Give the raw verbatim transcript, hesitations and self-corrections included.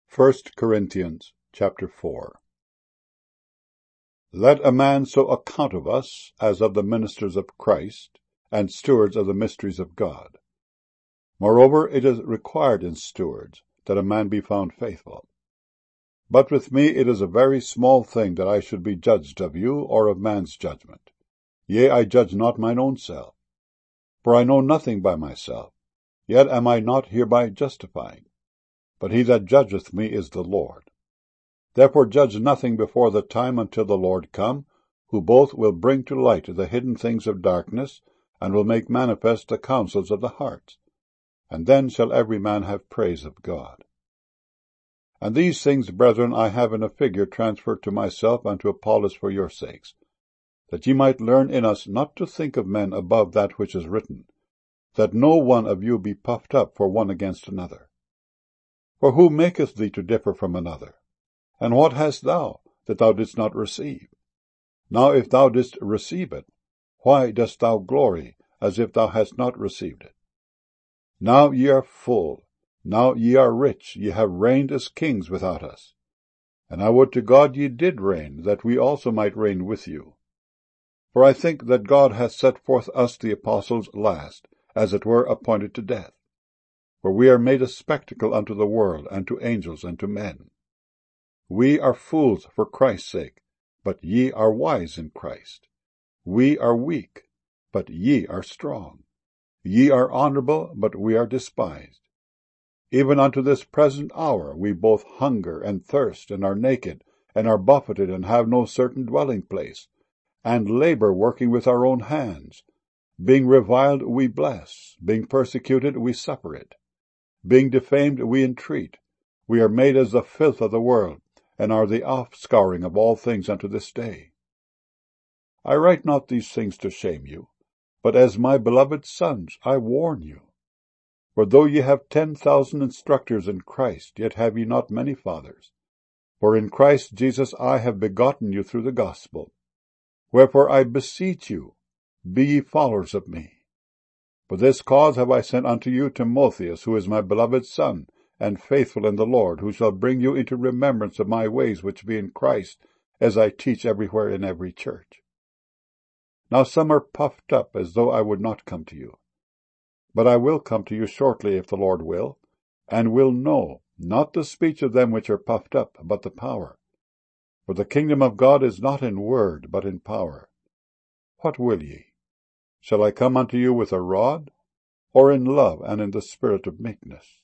First Corinthians chapter four. Let a man so account of us as of the ministers of Christ, and stewards of the mysteries of God. Moreover, it is required in stewards that a man be found faithful. But with me it is a very small thing that I should be judged of you, or of man's judgment. Yea, I judge not mine own self. For I know nothing by myself, yet am I not hereby justifying. But he that judgeth me is the Lord. Therefore judge nothing before the time until the Lord come, who both will bring to light the hidden things of darkness, and will make manifest the counsels of the hearts. And then shall every man have praise of God. And these things, brethren, I have in a figure transferred to myself and to Apollos for your sakes, that ye might learn in us not to think of men above that which is written, that no one of you be puffed up for one against another. For who maketh thee to differ from another? And what hast thou, that thou didst not receive? Now if thou didst receive it, why dost thou glory, as if thou hadst not received it? Now ye are full, now ye are rich, ye have reigned as kings without us. And I would to God ye did reign, that we also might reign with you. For I think that God hath set forth us the apostles last, as it were appointed to death. For we are made a spectacle unto the world, and to angels, and to men. We are fools for Christ's sake, but ye are wise in Christ. We are weak, but ye are strong. Ye are honorable, but we are despised. Even unto this present hour we both hunger and thirst, and are naked, and are buffeted, and have no certain dwelling place, and labor working with our own hands. Being reviled we bless, being persecuted we suffer it. Being defamed we entreat. We are made as the filth of the world, and are the offscouring of all things unto this day. I write not these things to shame you, but as my beloved sons I warn you. For though ye have ten thousand instructors in Christ, yet have ye not many fathers. For in Christ Jesus I have begotten you through the gospel. Wherefore I beseech you, be ye followers of me. For this cause have I sent unto you Timotheus, who is my beloved son, and faithful in the Lord, who shall bring you into remembrance of my ways which be in Christ, as I teach everywhere in every church. Now some are puffed up, as though I would not come to you. But I will come to you shortly, if the Lord will, and will know, not the speech of them which are puffed up, but the power. For the kingdom of God is not in word, but in power. What will ye? Shall I come unto you with a rod, or in love and in the spirit of meekness?